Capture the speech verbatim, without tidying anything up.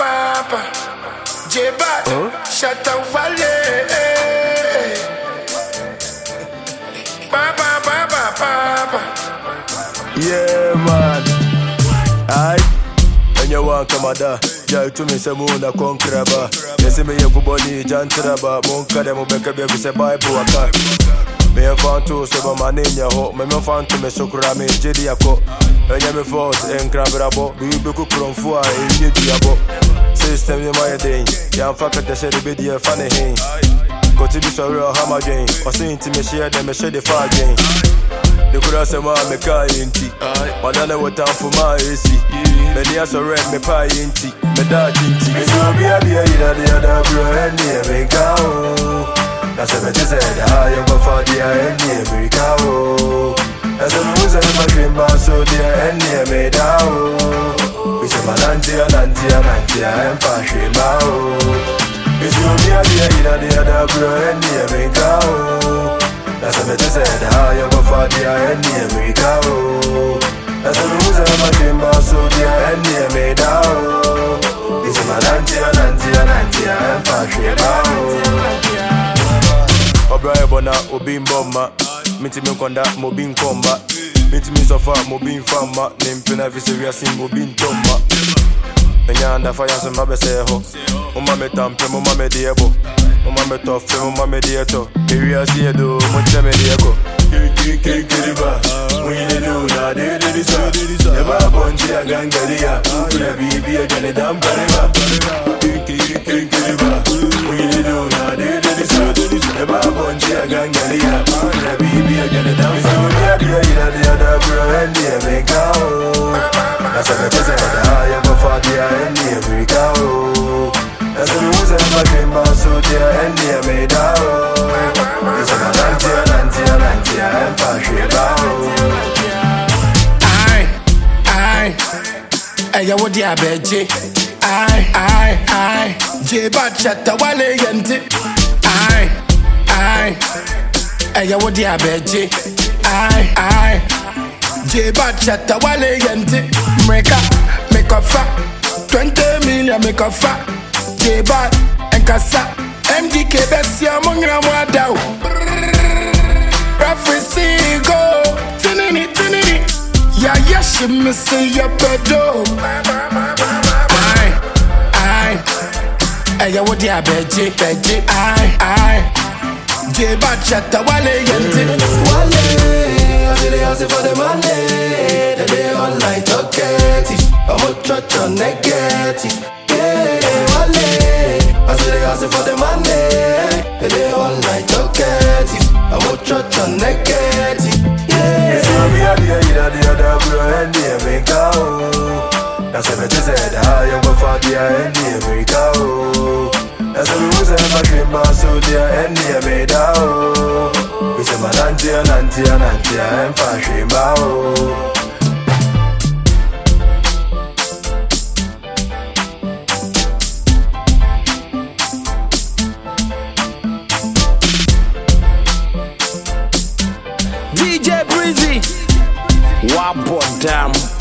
papa. J-Bad, oh? Shut up, Wale. Papa, papa, papa. Yeah, man. Aye. And you want come ada. Jack to me, some moon, a concraba. Yes, me, you go body, Jantraba, Monka, the Mobeka, baby, say bye, Boaka. Me a fan to so my name, your hope. Me fan to me, so crame, Jediako. And you me force, and Crabrabo, we be cook from four, and you diabo. System in my day, young fucker, the shed be the funny hang. Got to be so real, hammer game. Or saying to me, share them, share the fire game. The grass and my car in tea. But I know what time for my A C. Many as a red, me pie in tea. Me dad in tea. It's no be a beer, either the other bro, and near me cow. That's what I said, I am a father, and near me cow. That's a loser, my dream, so dear, and near me down. We say, my auntie, and auntie, and auntie, I am fashion bow. It's no be a beer, either the other bro, and near me cow. That's what I said, I am a father, and near me cow. That's a loser, my dream, so dear, and near me down. We say, my auntie, and auntie, and auntie, I am fashion bow. Obraya bona obin bomba. Minti me konda mobin komba. Minti me sofa mobin fama. Nimpina viseria sim mobin tomba. Enya anda fire some babeseho. Mama me tampe mama me diebo. Mama me tofe mama me dieto. Area siedo mocha me diego. Kiri kiri kiri ba. Mwine do na de de di sa. Eba bonji agangalia. Kuna bibi agane dam kareba. Kiri kiri kiri kiri ba. Mwine do na de de di sa. Eba bonji agangalia. Kuna bibi agane dam kareba. Dia dia dia da bro and dia me go. That's what I said. I am a father and dia me go. That's the reason my dream so dear and dia me down. It's a auntie and auntie and auntie and fashion bow. Aye, aye. Aye, what dia beji? Aye, aye, aye. J-Bad chatta wale yenti. Aye, aye. Aye, what dia beji? Aye, aye. J-Bad chatta wale yenti. Make up, make a fa. Twenty million make a fa. J-Bad and Kasa. M D K Bessia Mungra Wadao. Referee go. Tinini, tinini. Ya yashi missing your pedo. Aye, aye. Aye, what ya beji, beji. Aye, aye. J-Bad chatta wale yenti. Wale, I say they ask for the money. They day online talkative. I'm a church on negative. Yeah, wale. I say they ask for the money. They day online talkative. I'm a church on negative. Yeah. It's no be a beer, either the other bro, and near me cow. That's what I said, I am a father, and near me cow. That's the reason my dream so dear, and near me down. We say, my auntie, and auntie, and auntie, I am fashion bow. D J Breezy, Wabo Dam.